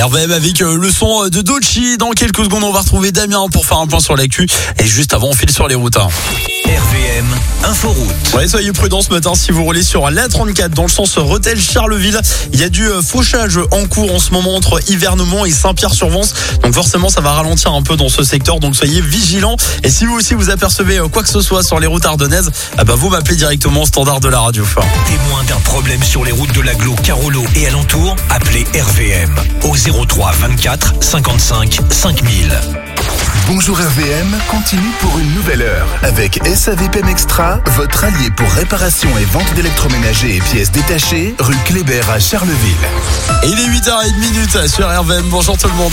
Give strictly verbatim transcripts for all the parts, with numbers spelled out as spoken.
R V M avec le son de Dochi. Dans quelques secondes, on va retrouver Damien pour faire un point sur l'actu. Et juste avant, on file sur les routes. Hein. R V M Inforoute. Ouais, soyez prudents ce matin si vous roulez sur l'A trente-quatre dans le sens Rethel-Charleville. Il y a du fauchage en cours en ce moment entre Hivernemont et Saint-Pierre-sur-Vence. Donc forcément, ça va ralentir un peu dans ce secteur. Donc soyez vigilants. Et si vous aussi vous apercevez quoi que ce soit sur les routes ardennaises, ah bah vous m'appelez directement au standard de la radio. Témoin d'un problème sur les routes de l'Agglo, Carolo et alentour, appelez R V M au zéro trois vingt-quatre cinquante-cinq cinq mille. Bonjour R V M, continue pour une nouvelle heure avec S A V P M Extra, votre allié pour réparation et vente d'électroménager et pièces détachées, rue Kléber à Charleville. Et il est huit heures trente sur R V M. Bonjour tout le monde.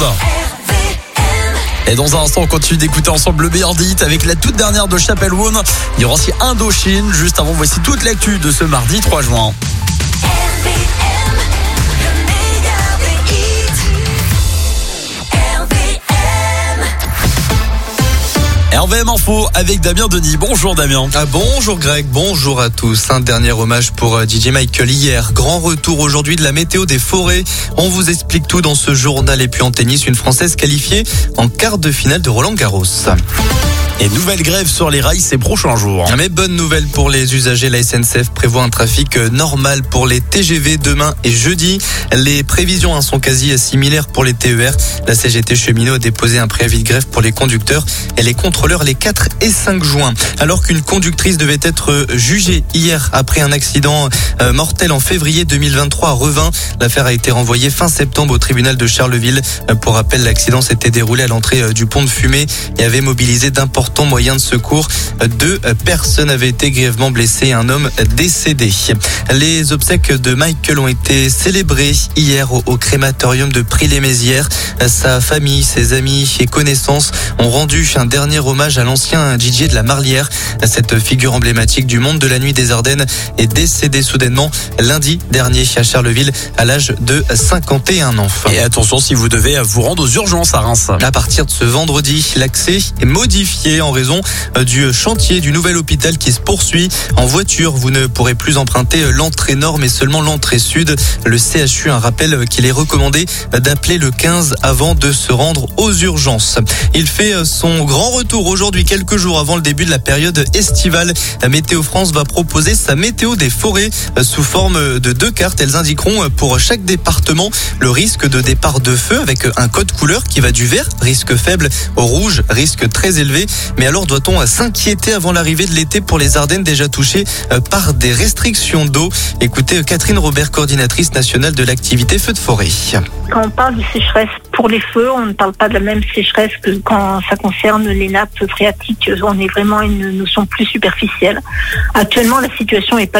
Et dans un instant, on continue d'écouter ensemble le meilleur des hits avec la toute dernière de Chapel One. Il y aura aussi Indochine. Juste avant, voici toute l'actu de ce mardi trois juin. R V M Info avec Damien Denis. Bonjour Damien. Ah, bonjour Greg, bonjour à tous. Un dernier hommage pour D J Michael hier. Grand retour aujourd'hui de la météo des forêts. On vous explique tout dans ce journal. Et puis en tennis, une Française qualifiée en quart de finale de Roland Garros. Et nouvelle grève sur les rails ces prochains jours. Mais bonne nouvelle pour les usagers, la S N C F prévoit un trafic normal pour les T G V demain et jeudi. Les prévisions sont quasi similaires pour les T E R. La C G T Cheminot a déposé un préavis de grève pour les conducteurs et les contrôleurs les quatre et cinq juin. Alors qu'une conductrice devait être jugée hier après un accident mortel en février deux mille vingt-trois à Revin. L'affaire a été renvoyée fin septembre au tribunal de Charleville. Pour rappel, l'accident s'était déroulé à l'entrée du pont de Fumée et avait mobilisé d'importants moyens de secours. Deux personnes avaient été grièvement blessées et un homme décédé. Les obsèques de Michael ont été célébrées hier au, au crématorium de Prix-les-Mézières. Sa famille, ses amis et connaissances ont rendu un dernier hommage à l'ancien D J de la Marlière. Cette figure emblématique du monde de la nuit des Ardennes est décédée soudainement lundi dernier à Charleville à l'âge de cinquante et un ans. Et attention si vous devez vous rendre aux urgences à Reims. À partir de ce vendredi, l'accès est modifié en raison du chantier du nouvel hôpital qui se poursuit. En voiture, vous ne pourrez plus emprunter l'entrée nord mais seulement l'entrée sud. Le C H U un rappel qu'il est recommandé d'appeler le quinze avant de se rendre aux urgences. Il fait son grand retour aujourd'hui, quelques jours avant le début de la période estivale. Météo France va proposer sa météo des forêts sous forme de deux cartes. Elles indiqueront pour chaque département le risque de départ de feu avec un code couleur qui va du vert, risque faible, au rouge, risque très élevé. Mais alors doit-on s'inquiéter avant l'arrivée de l'été pour les Ardennes déjà touchées par des restrictions d'eau? Écoutez Catherine Robert, coordinatrice nationale de l'activité feu de forêt. Quand on parle de sécheresse pour les feux, on ne parle pas de la même sécheresse que quand ça concerne les nappes phréatiques. On est vraiment à une notion plus superficielle. Actuellement, la situation est pas